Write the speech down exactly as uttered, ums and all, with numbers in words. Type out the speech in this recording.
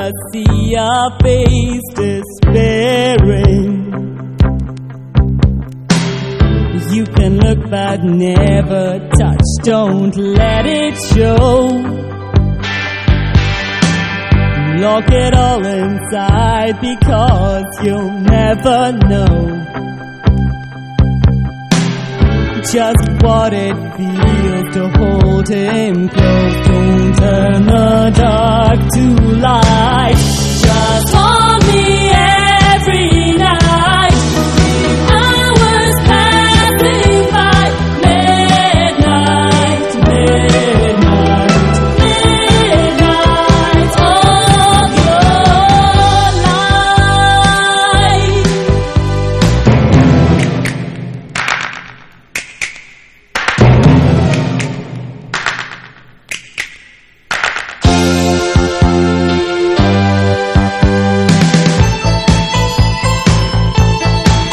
ever see your face despairing. You can look but never touch, don't let it show. Lock it all inside because you'll never know just what it feels to hold him close. Don't turn the dark to light, just hold me.